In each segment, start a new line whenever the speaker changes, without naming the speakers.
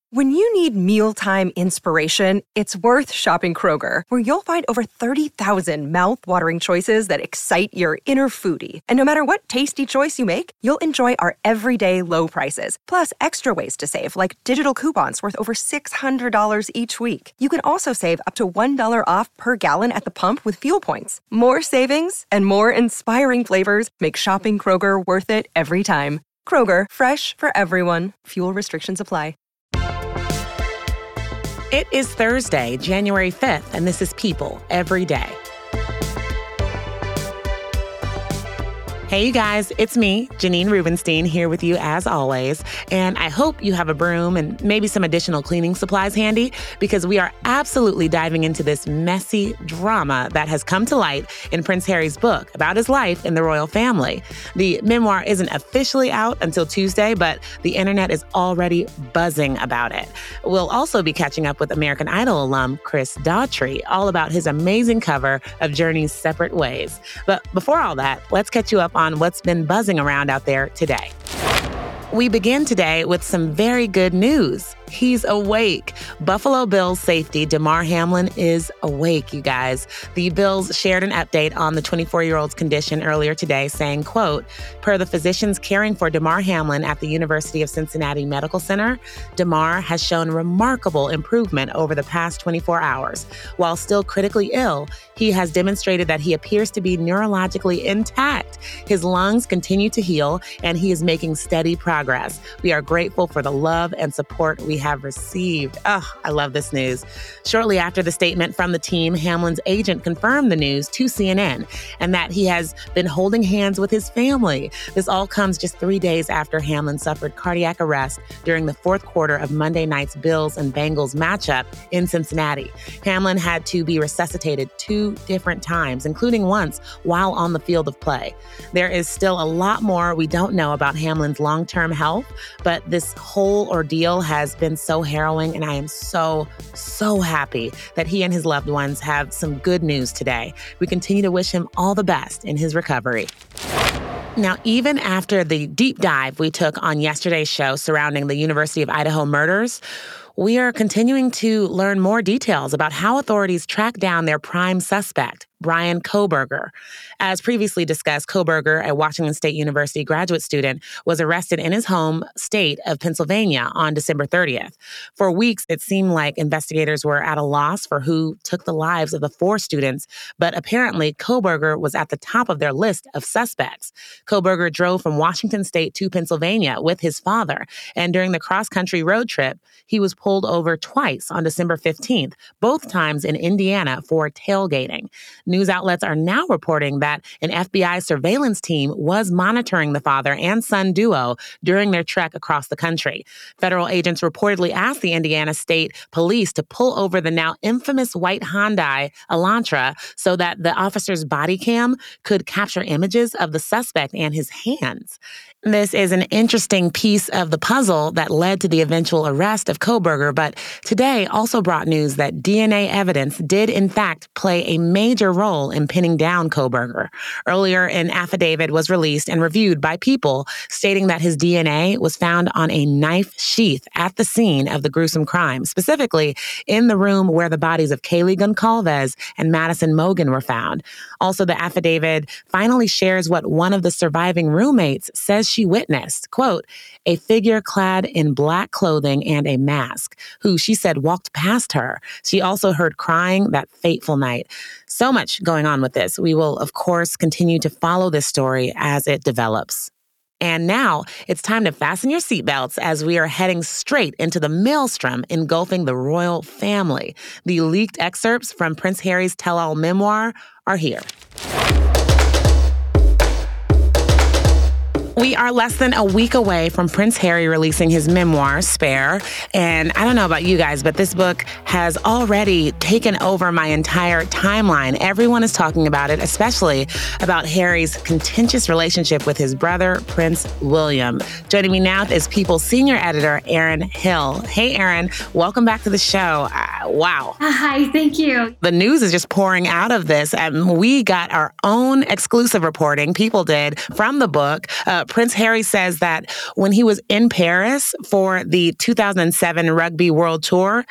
When you need mealtime inspiration, it's worth shopping Kroger, where you'll find over 30,000 mouth-watering choices that excite your inner foodie. And no matter what tasty choice you make, you'll enjoy our everyday low prices, plus extra ways to save, like digital coupons worth over $600 each week. You can also save up to $1 off per gallon at the pump with fuel points. More savings and more inspiring flavors make shopping Kroger worth it every time. Kroger, fresh for everyone. Fuel restrictions apply.
It is Thursday, January 5th, and this is People Every Day. Hey, you guys, it's me, Janine Rubenstein, here with you as always. And I hope you have a broom and maybe some additional cleaning supplies handy, because we are absolutely diving into this messy drama that has come to light in Prince Harry's book about his life in the royal family. The memoir isn't officially out until Tuesday, but the internet is already buzzing about it. We'll also be catching up with American Idol alum Chris Daughtry, all about his amazing cover of Journey's Separate Ways. But before all that, let's catch you up on what's been buzzing around out there today. We begin today with some very good news. He's awake. Buffalo Bills safety Damar Hamlin is awake, you guys. The Bills shared an update on the 24-year-old's condition earlier today, saying, quote, per the physicians caring for Damar Hamlin at the University of Cincinnati Medical Center, Damar has shown remarkable improvement over the past 24 hours. While still critically ill, he has demonstrated that he appears to be neurologically intact. His lungs continue to heal, and he is making steady progress. We are grateful for the love and support we have received. Oh, I love this news. Shortly after the statement from the team, Hamlin's agent confirmed the news to CNN and that he has been holding hands with his family. This all comes just 3 days after Hamlin suffered cardiac arrest during the fourth quarter of Monday night's Bills and Bengals matchup in Cincinnati. Hamlin had to be resuscitated 2 different times, including once while on the field of play. There is still a lot more we don't know about Hamlin's long-term health, but this whole ordeal has been so harrowing, and I am so happy that he and his loved ones have some good news today. We continue to wish him all the best in his recovery. Now, even after the deep dive we took on yesterday's show surrounding the University of Idaho murders, we are continuing to learn more details about how authorities track down their prime suspect, Bryan Kohberger. As previously discussed, Kohberger, a Washington State University graduate student, was arrested in his home state of Pennsylvania on December 30th. For weeks, it seemed like investigators were at a loss for who took the lives of the 4 students, but apparently Kohberger was at the top of their list of suspects. Kohberger drove from Washington State to Pennsylvania with his father, and during the cross-country road trip, he was pulled over twice on December 15th, both times in Indiana for tailgating. News outlets are now reporting that an FBI surveillance team was monitoring the father and son duo during their trek across the country. Federal agents reportedly asked the Indiana State Police to pull over the now infamous white Hyundai Elantra so that the officer's body cam could capture images of the suspect and his hands. This is an interesting piece of the puzzle that led to the eventual arrest of Kohberger, but today also brought news that DNA evidence did in fact play a major role in pinning down Kohberger. Earlier, an affidavit was released and reviewed by People, stating that his DNA was found on a knife sheath at the scene of the gruesome crime, specifically in the room where the bodies of Kaylee Goncalves and Madison Mogen were found. Also, the affidavit finally shares what one of the surviving roommates says she witnessed, quote, a figure clad in black clothing and a mask, who she said walked past her. She also heard crying that fateful night. So much going on with this. We will, of course, continue to follow this story as it develops. And now it's time to fasten your seatbelts as we are heading straight into the maelstrom engulfing the royal family. The leaked excerpts from Prince Harry's tell-all memoir are here. We are less than a week away from Prince Harry releasing his memoir, Spare. And I don't know about you guys, but this book has already taken over my entire timeline. Everyone is talking about it, especially about Harry's contentious relationship with his brother, Prince William. Joining me now is People's senior editor, Erin Hill. Hey, Erin, welcome back to the show. Wow.
Hi, thank you.
The news is just pouring out of this. We got our own exclusive reporting, people did, from the book. Prince Harry says that when he was in Paris for the 2007 Rugby World Tour,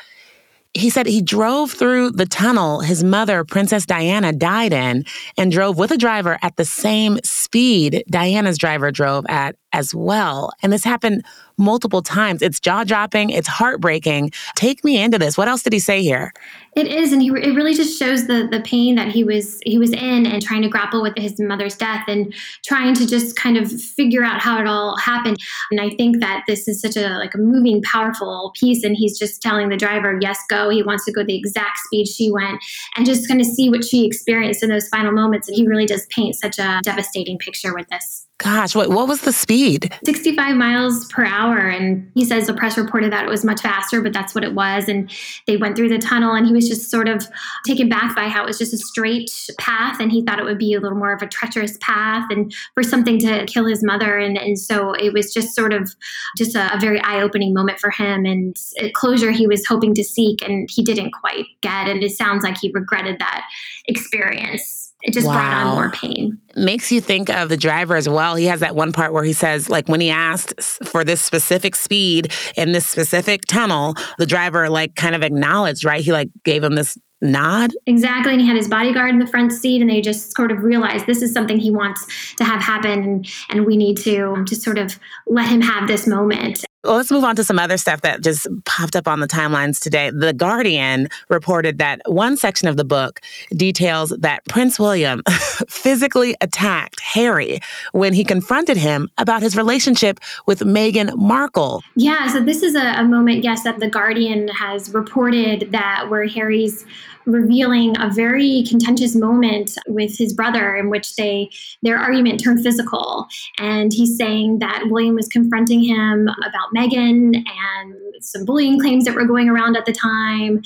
he said he drove through the tunnel his mother, Princess Diana, died in and drove with a driver at the same speed Diana's driver drove at as well. And this happened multiple times. It's jaw-dropping. It's heartbreaking. Take me into this. What else did he say here?
It is, and it really just shows the pain that he was in, and trying to grapple with his mother's death and trying to just kind of figure out how it all happened. And I think that this is such a moving, powerful piece, and he's just telling the driver, yes, go. He wants to go the exact speed she went and just kind of see what she experienced in those final moments. And he really does paint such a devastating picture with this.
Gosh, what was the speed?
65 miles per hour. And he says the press reported that it was much faster, but that's what it was. And they went through the tunnel, and he was just sort of taken back by how it was just a straight path. And he thought it would be a little more of a treacherous path and for something to kill his mother. And so it was just sort of just a very eye-opening moment for him, and a closure he was hoping to seek and he didn't quite get. And it sounds like he regretted that experience. It just brought on more pain.
Makes you think of the driver as well. He has that one part where he says, when he asked for this specific speed in this specific tunnel, the driver kind of acknowledged, right? He gave him this nod.
Exactly. And he had his bodyguard in the front seat, and they just sort of realized this is something he wants to have happen, and we need to just sort of let him have this moment.
Well, let's move on to some other stuff that just popped up on the timelines today. The Guardian reported that one section of the book details that Prince William physically attacked Harry when he confronted him about his relationship with Meghan Markle.
Yeah, so this is a moment, yes, that the Guardian has reported that where Harry's revealing a very contentious moment with his brother in which their argument turned physical. And he's saying that William was confronting him about Meghan and some bullying claims that were going around at the time,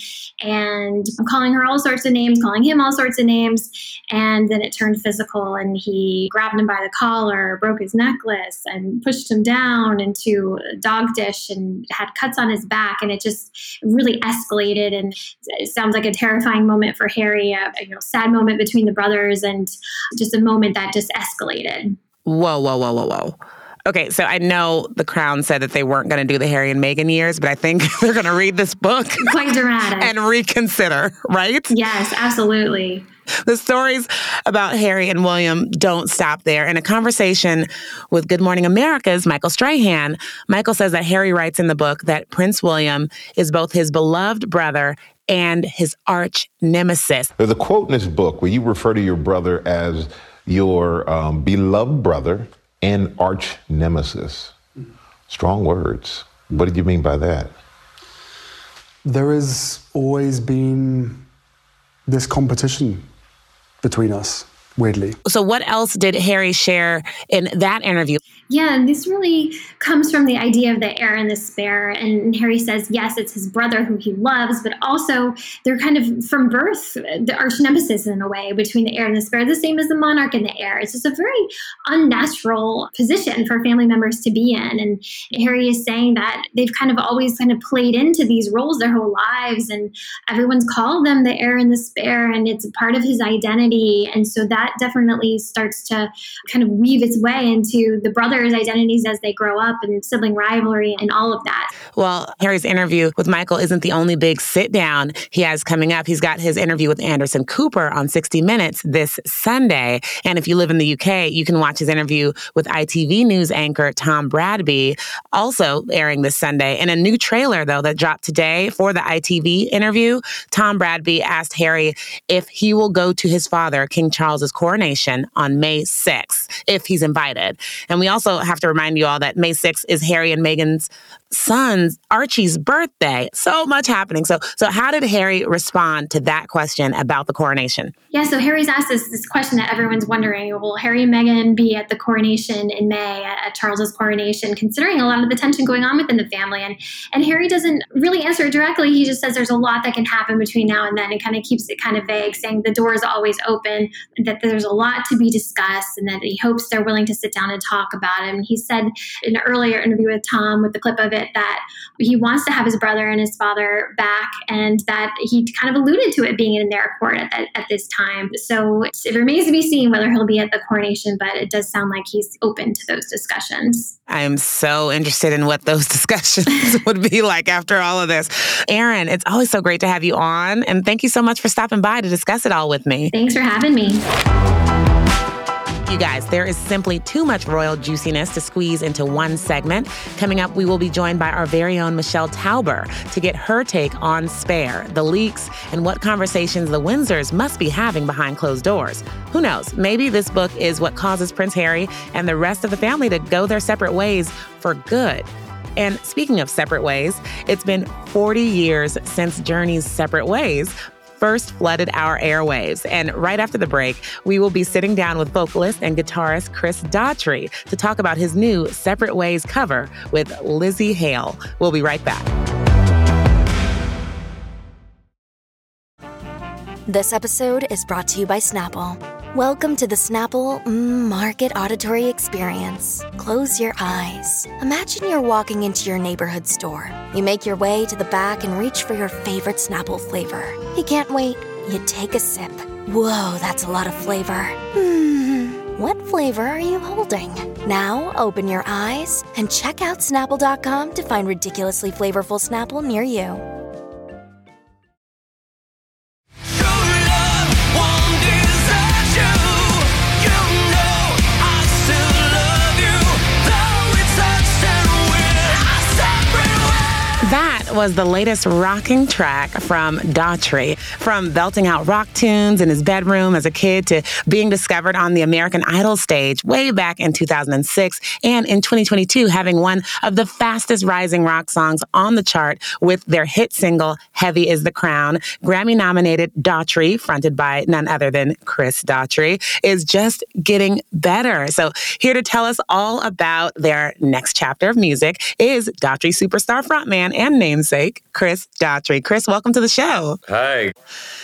and calling her all sorts of names, calling him all sorts of names. And then it turned physical, and he grabbed him by the collar, broke his necklace, and pushed him down into a dog dish and had cuts on his back. And it just really escalated, and it sounds like a terrifying moment for Harry, a sad moment between the brothers, and just a moment that just escalated.
Whoa. Okay, so I know The Crown said that they weren't going to do the Harry and Meghan years, but I think they're going to read this book.
Quite dramatic.
And reconsider, right?
Yes, absolutely.
The stories about Harry and William don't stop there. In a conversation with Good Morning America's Michael Strahan, Michael says that Harry writes in the book that Prince William is both his beloved brother and his arch nemesis.
There's a quote in this book where you refer to your brother as your beloved brother and arch nemesis. Strong words. What did you mean by that?
There has always been this competition between us, weirdly.
So what else did Harry share in that interview?
Yeah, and this really comes from the idea of the heir and the spare. And Harry says, yes, it's his brother who he loves, but also they're kind of from birth, the arch nemesis in a way between the heir and the spare, the same as the monarch and the heir. It's just a very unnatural position for family members to be in. And Harry is saying that they've kind of always kind of played into these roles their whole lives, and everyone's called them the heir and the spare, and it's a part of his identity. And so that definitely starts to kind of weave its way into the brothers' identities as they grow up, and sibling rivalry and all of that.
Well, Harry's interview with Michael isn't the only big sit down he has coming up. He's got his interview with Anderson Cooper on 60 Minutes this Sunday. And if you live in the UK, you can watch his interview with ITV News anchor Tom Bradby, also airing this Sunday. In a new trailer, though, that dropped today for the ITV interview, Tom Bradby asked Harry if he will go to his father, King Charles's coronation on May 6th, if he's invited. And we also have to remind you all that May 6th is Harry and Meghan's son's Archie's birthday. So much happening. So how did Harry respond to that question about the coronation?
Yeah, so Harry's asked this question that everyone's wondering, will Harry and Meghan be at the coronation in May, at Charles's coronation, considering a lot of the tension going on within the family? And Harry doesn't really answer it directly. He just says there's a lot that can happen between now and then, and kind of keeps it kind of vague, saying the door is always open, that there's a lot to be discussed, and that he hopes they're willing to sit down and talk about it. And he said in an earlier interview with Tom, with the clip of it, it that he wants to have his brother and his father back, and that he kind of alluded to it being in their court at this time. So it remains to be seen whether he'll be at the coronation, but it does sound like he's open to those discussions.
I'm so interested in what those discussions would be like after all of this. Erin, it's always so great to have you on, and thank you so much for stopping by to discuss it all with me.
Thanks for having me.
You guys, there is simply too much royal juiciness to squeeze into one segment. Coming up, we will be joined by our very own Michelle Tauber to get her take on Spare, the leaks, and what conversations the Windsors must be having behind closed doors. Who knows? Maybe this book is what causes Prince Harry and the rest of the family to go their separate ways for good. And speaking of separate ways, it's been 40 years since Journey's Separate Ways first flooded our airwaves. And right after the break, we will be sitting down with vocalist and guitarist Chris Daughtry to talk about his new Separate Ways cover with Lizzie Hale. We'll be right back.
This episode is brought to you by Snapple. Welcome to the Snapple Market Auditory Experience. Close your eyes. Imagine you're walking into your neighborhood store. You make your way to the back and reach for your favorite Snapple flavor. You can't wait. You take a sip. Whoa, that's a lot of flavor. What flavor are you holding? Now open your eyes and check out Snapple.com to find ridiculously flavorful Snapple near you.
That was the latest rocking track from Daughtry. From belting out rock tunes in his bedroom as a kid to being discovered on the American Idol stage way back in 2006, and in 2022 having one of the fastest rising rock songs on the chart with their hit single, Heavy is the Crown. Grammy-nominated Daughtry, fronted by none other than Chris Daughtry, is just getting better. So here to tell us all about their next chapter of music is Daughtry superstar frontman and namesake, Chris Daughtry. Chris, welcome to the show.
Hi.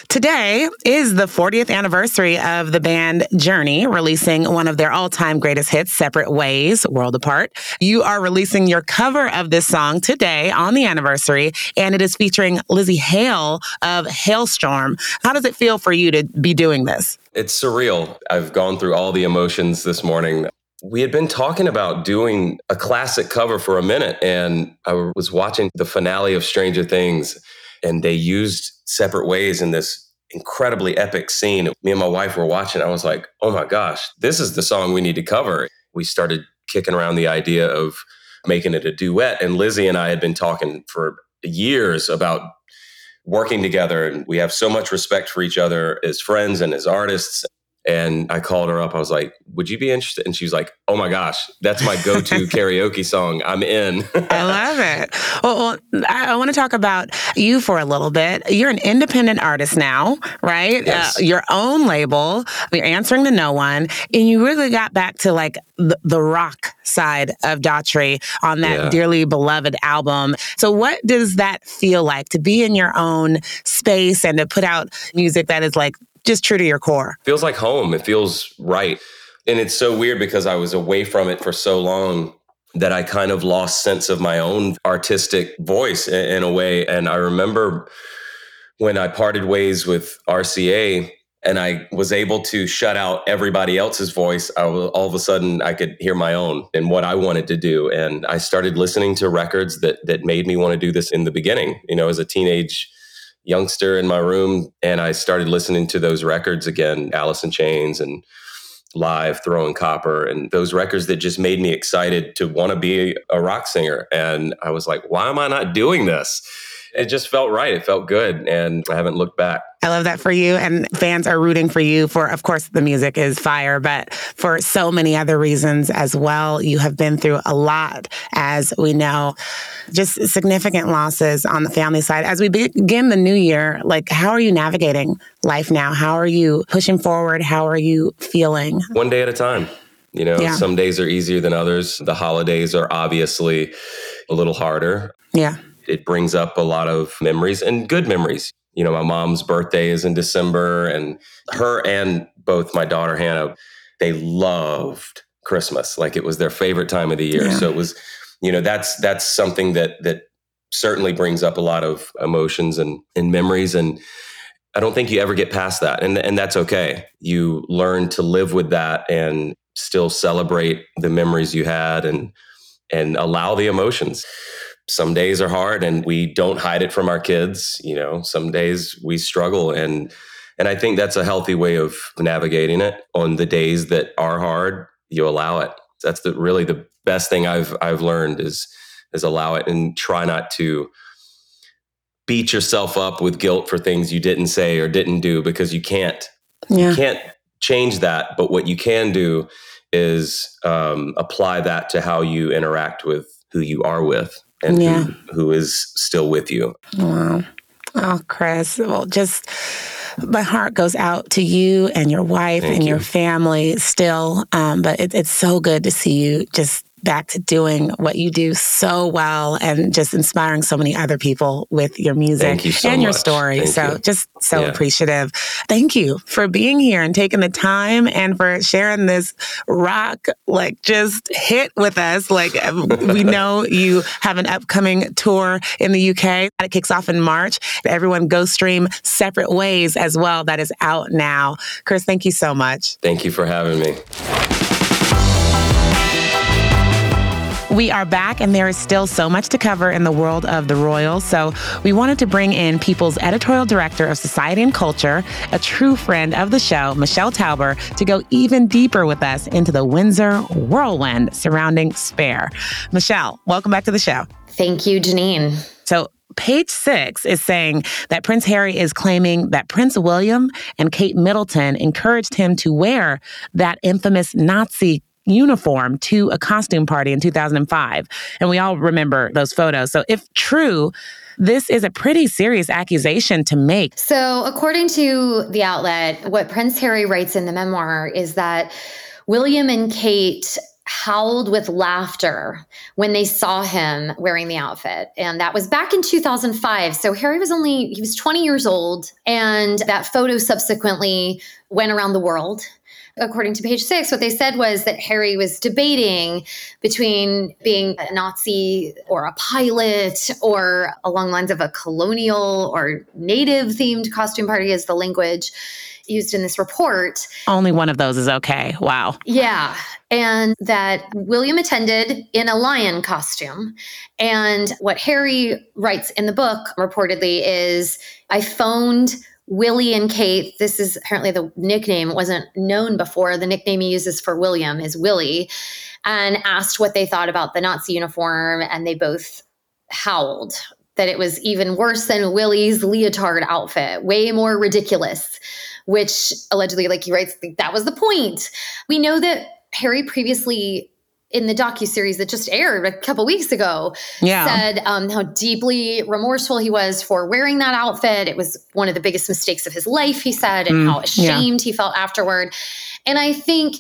Today is the 40th anniversary of the band Journey, releasing one of their all-time greatest hits, Separate Ways, World Apart. You are releasing your cover of this song today on the anniversary, and it is featuring Lizzie Hale of Halestorm. How does it feel for you to be doing this?
It's surreal. I've gone through all the emotions this morning. We had been talking about doing a classic cover for a minute, and I was watching the finale of Stranger Things, and they used Separate Ways in this incredibly epic scene. Me and my wife were watching. I was like, oh my gosh, this is the song we need to cover. We started kicking around the idea of making it a duet, and Lizzie and I had been talking for years about working together, and we have so much respect for each other as friends and as artists. And I called her up. I was like, would you be interested? And she was like, oh my gosh, that's my go-to karaoke song. I'm in.
I love it. Well, I want to talk about you for a little bit. You're an independent artist now, right?
Yes.
Your own label. You're answering to no one. And you really got back to like the rock side of Daughtry on that Dearly Beloved album. So what does that feel like to be in your own space and to put out music that is like just true to your core?
Feels like home. It feels right. And it's so weird because I was away from it for so long that I kind of lost sense of my own artistic voice in a way. And I remember when I parted ways with RCA and I was able to shut out everybody else's voice, all of a sudden I could hear my own and what I wanted to do. And I started listening to records that made me want to do this in the beginning, as a teenage youngster in my room, and I started listening to those records again, Alice in Chains and Live, Throwing Copper, and those records that just made me excited to want to be a rock singer. And I was like, why am I not doing this? It just felt right. It felt good, and I haven't looked back.
I love that for you, and fans are rooting for you for, of course, the music is fire, but for so many other reasons as well. You have been through a lot, as we know, just significant losses on the family side. As we begin the new year, like, how are you navigating life now? How are you pushing forward? How are you feeling?
One day at a time. Some days are easier than others. The holidays are obviously a little harder.
Yeah.
It brings up a lot of memories and good memories. My mom's birthday is in December, and her and both my daughter Hannah, they loved Christmas. Like, it was their favorite time of the year. Yeah. So it was That's something that certainly brings up a lot of emotions and memories. And I don't think you ever get past that. And that's okay. You learn to live with that and still celebrate the memories you had and allow the emotions. Some days are hard and we don't hide it from our kids. Some days we struggle. And I think that's a healthy way of navigating it. On the days that are hard, you allow it. That's really the best thing I've learned is allow it and try not to beat yourself up with guilt for things you didn't say or didn't do, because you can't.
Yeah.
You can't change that. But what you can do is apply that to how you interact with who you are with and who is still with you.
Wow. Oh, Chris, well, just my heart goes out to you and your wife and your family still. But it's so good to see you just back to doing what you do so well and just inspiring so many other people with your music and your story. Just so appreciative. Thank you for being here and taking the time and for sharing this rock, just hit with us. We know you have an upcoming tour in the UK. It kicks off in March. Everyone go stream Separate Ways as well. That is out now. Chris, thank you so much.
Thank you for having me.
We are back, and there is still so much to cover in the world of the Royals. So we wanted to bring in People's editorial director of Society and Culture, a true friend of the show, Michelle Tauber, to go even deeper with us into the Windsor whirlwind surrounding Spare. Michelle, welcome back to the show.
Thank you, Janine.
So Page Six is saying that Prince Harry is claiming that Prince William and Kate Middleton encouraged him to wear that infamous Nazi uniform to a costume party in 2005. And we all remember those photos. So if true, this is a pretty serious accusation to make.
So according to the outlet, what Prince Harry writes in the memoir is that William and Kate howled with laughter when they saw him wearing the outfit. And that was back in 2005. So Harry was 20 years old. And that photo subsequently went around the world. According to Page Six, what they said was that Harry was debating between being a Nazi or a pilot or along the lines of a colonial or native-themed costume party is the language used in this report.
Only one of those is okay. Wow.
Yeah. And that William attended in a lion costume. And what Harry writes in the book reportedly is, I phoned Willie and Kate. This is apparently the nickname. It wasn't known before. The nickname he uses for William is Willie, and asked what they thought about the Nazi uniform. And they both howled that it was even worse than Willie's leotard outfit, way more ridiculous, which allegedly, like he writes, that was the point. We know that Harry previously, in the docuseries that just aired a couple weeks ago, said how deeply remorseful he was for wearing that outfit. It was one of the biggest mistakes of his life, he said, and how ashamed he felt afterward. And I think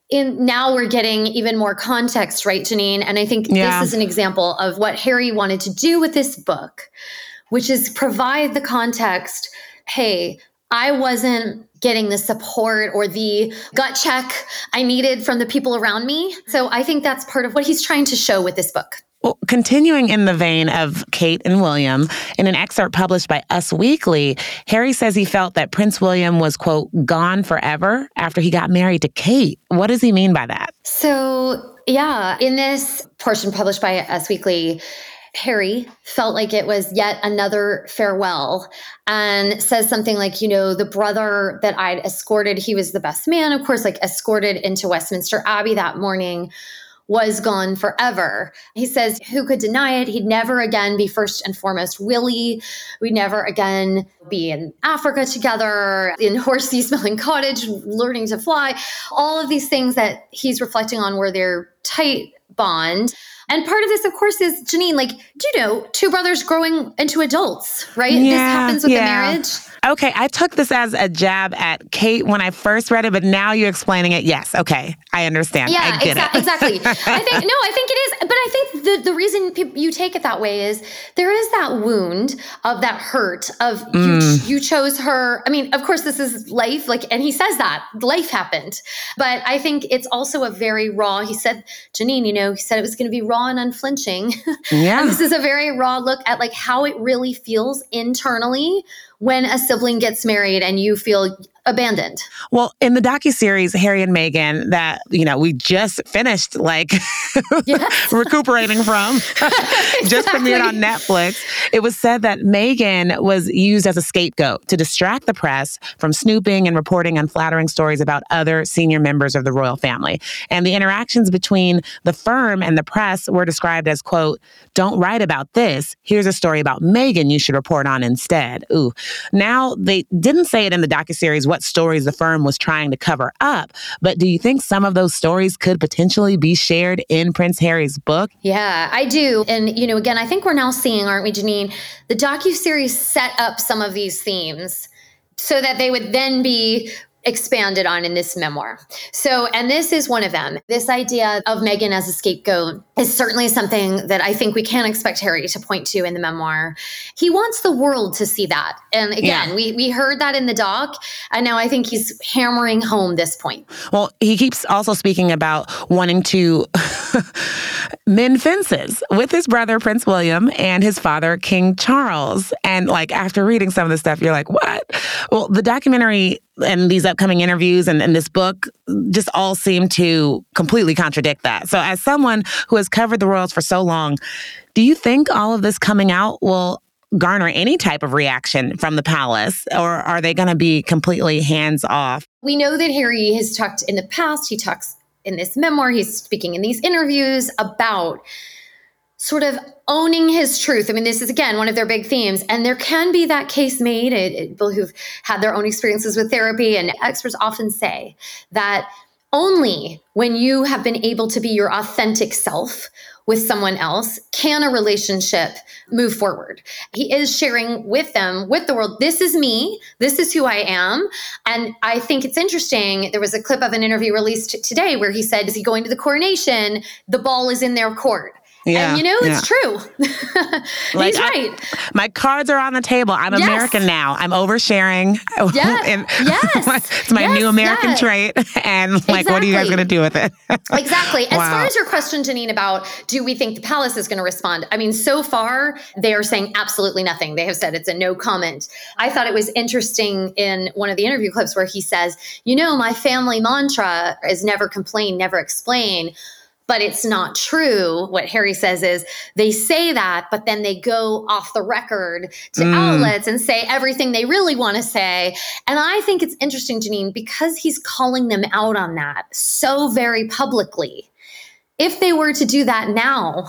now we're getting even more context, right, Janine? And I think this is an example of what Harry wanted to do with this book, which is provide the context. Hey, I wasn't getting the support or the gut check I needed from the people around me. So I think that's part of what he's trying to show with this book.
Well, continuing in the vein of Kate and William, in an excerpt published by Us Weekly, Harry says he felt that Prince William was, quote, gone forever after he got married to Kate. What does he mean by that?
So, in this portion published by Us Weekly, Harry felt like it was yet another farewell and says something like, the brother that I'd escorted, he was the best man, of course, escorted into Westminster Abbey that morning, was gone forever. He says, who could deny it? He'd never again be first and foremost Willie. We'd never again be in Africa together, in Horsey Smelling Cottage, learning to fly. All of these things that he's reflecting on were their tight bond. And part of this, of course, is, Janine, two brothers growing into adults, right? This happens with the marriage.
Okay, I took this as a jab at Kate when I first read it, but now you're explaining it. Yes, okay, I understand.
Yeah,
I get it.
Exactly. I think it is. But I think the reason you take it that way is there is that wound of that hurt of you chose her. I mean, of course, this is life. And he says that life happened, but I think it's also a very raw. He said, Janine, he said it was going to be raw and unflinching.
Yeah,
and this is a very raw look at how it really feels internally when a sibling gets married and you feel abandoned.
Well, in the docuseries, Harry and Meghan, that, we just finished recuperating from, just premiered on Netflix, it was said that Meghan was used as a scapegoat to distract the press from snooping and reporting unflattering stories about other senior members of the royal family. And the interactions between the firm and the press were described as, quote, "Don't write about this. Here's a story about Meghan you should report on instead." Ooh. Now, they didn't say it in the docuseries what stories the firm was trying to cover up, but do you think some of those stories could potentially be shared in Prince Harry's book?
Yeah, I do. And, again, I think we're now seeing, aren't we, Janine, the docuseries set up some of these themes so that they would then be expanded on in this memoir. So, and this is one of them. This idea of Meghan as a scapegoat is certainly something that I think we can expect Harry to point to in the memoir. He wants the world to see that. And again, we heard that in the doc, and now I think he's hammering home this point.
Well, he keeps also speaking about wanting to mend fences with his brother, Prince William, and his father, King Charles. And after reading some of this stuff, you're like, what? Well, the documentary and these upcoming interviews and this book just all seem to completely contradict that. So as someone who has covered the royals for so long, do you think all of this coming out will garner any type of reaction from the palace, or are they going to be completely hands off?
We know that Harry has talked in the past, he talks in this memoir, he's speaking in these interviews about sort of owning his truth. I mean, this is, again, one of their big themes. And there can be that case made, people who've had their own experiences with therapy, and experts often say that only when you have been able to be your authentic self with someone else can a relationship move forward. He is sharing with them, with the world, this is me, this is who I am. And I think it's interesting, there was a clip of an interview released today where he said, is he going to the coronation? The ball is in their court.
Yeah,
and it's true. He's right.
My cards are on the table. I'm American now. I'm oversharing. It's my new American trait. And what are you guys going to do with it?
Exactly. As far as your question, Janine, about do we think the palace is going to respond? I mean, so far, they are saying absolutely nothing. They have said it's a no comment. I thought it was interesting in one of the interview clips where he says, my family mantra is never complain, never explain. But it's not true. What Harry says is they say that, but then they go off the record to outlets and say everything they really want to say. And I think it's interesting, Janine, because he's calling them out on that so very publicly. If they were to do that now,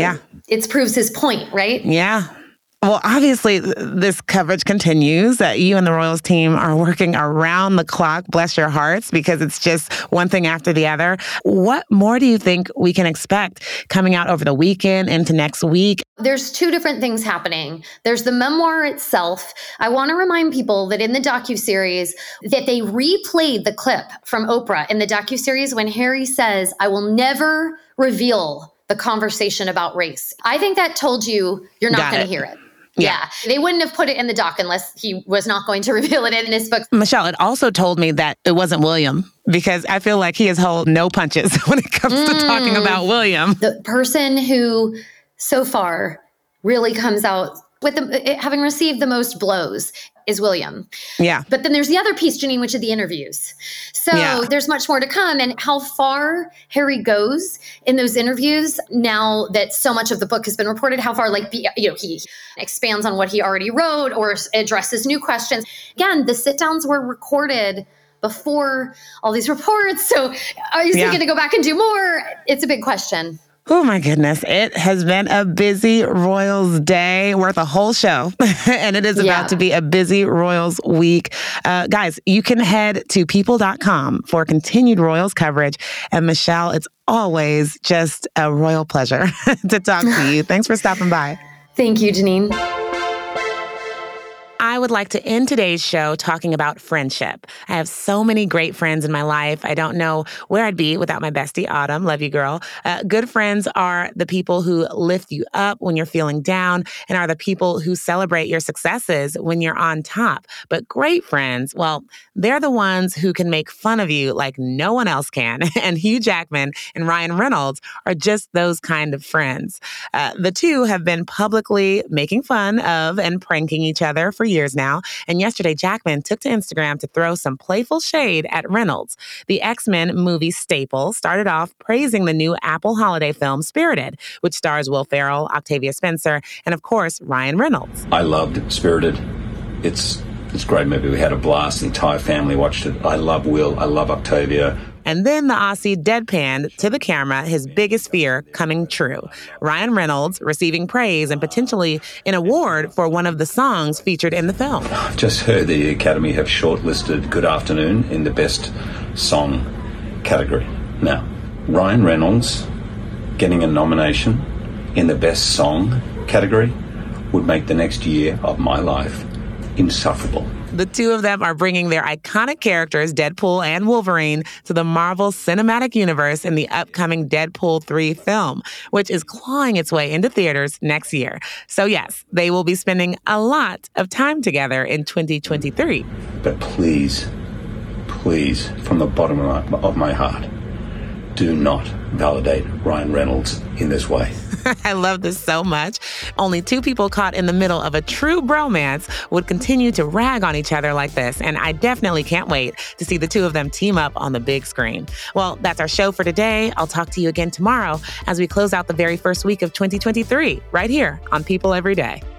it proves his point, right?
Yeah. Well, obviously, this coverage continues. You and the Royals team are working around the clock, bless your hearts, because it's just one thing after the other. What more do you think we can expect coming out over the weekend into next week?
There's two different things happening. There's the memoir itself. I want to remind people that in the docuseries, that they replayed the clip from Oprah in the docuseries when Harry says, "I will never reveal the conversation about race." I think that told you you're not going to hear it. Yeah. They wouldn't have put it in the doc unless he was not going to reveal it in this book.
Michelle, it also told me that it wasn't William, because I feel like he has held no punches when it comes to talking about William.
The person who so far really comes out with having received the most blows is William.
Yeah.
But then there's the other piece, Janine, which are the interviews. So there's much more to come. And how far Harry goes in those interviews, now that so much of the book has been reported, how far he expands on what he already wrote or addresses new questions. Again, the sit-downs were recorded before all these reports. So are you still going to go back and do more? It's a big question.
Oh, my goodness. It has been a busy Royals day, worth a whole show. And it is about to be a busy Royals week. Guys, you can head to people.com for continued Royals coverage. And Michelle, it's always just a royal pleasure to talk to you. Thanks for stopping by.
Thank you, Janine.
I would like to end today's show talking about friendship. I have so many great friends in my life. I don't know where I'd be without my bestie, Autumn. Love you, girl. Good friends are the people who lift you up when you're feeling down and are the people who celebrate your successes when you're on top. But great friends, well, they're the ones who can make fun of you like no one else can. And Hugh Jackman and Ryan Reynolds are just those kind of friends. The two have been publicly making fun of and pranking each other for years now. And yesterday, Jackman took to Instagram to throw some playful shade at Reynolds. The X-Men movie staple started off praising the new Apple holiday film Spirited, which stars Will Ferrell, Octavia Spencer, and of course, Ryan Reynolds.
I loved Spirited. It's a great movie. We had a blast. The entire family watched it. I love Will. I love Octavia.
And then the Aussie deadpanned to the camera his biggest fear coming true. Ryan Reynolds receiving praise and potentially an award for one of the songs featured in the film.
I've just heard the Academy have shortlisted Good Afternoon in the Best Song category. Now, Ryan Reynolds getting a nomination in the Best Song category would make the next year of my life insufferable.
The two of them are bringing their iconic characters, Deadpool and Wolverine, to the Marvel Cinematic Universe in the upcoming Deadpool 3 film, which is clawing its way into theaters next year. So yes, they will be spending a lot of time together in 2023.
But please, from the bottom of my heart, do not validate Ryan Reynolds in this way.
I love this so much. Only two people caught in the middle of a true bromance would continue to rag on each other like this, and I definitely can't wait to see the two of them team up on the big screen. Well, that's our show for today. I'll talk to you again tomorrow as we close out the very first week of 2023, right here on People Every Day.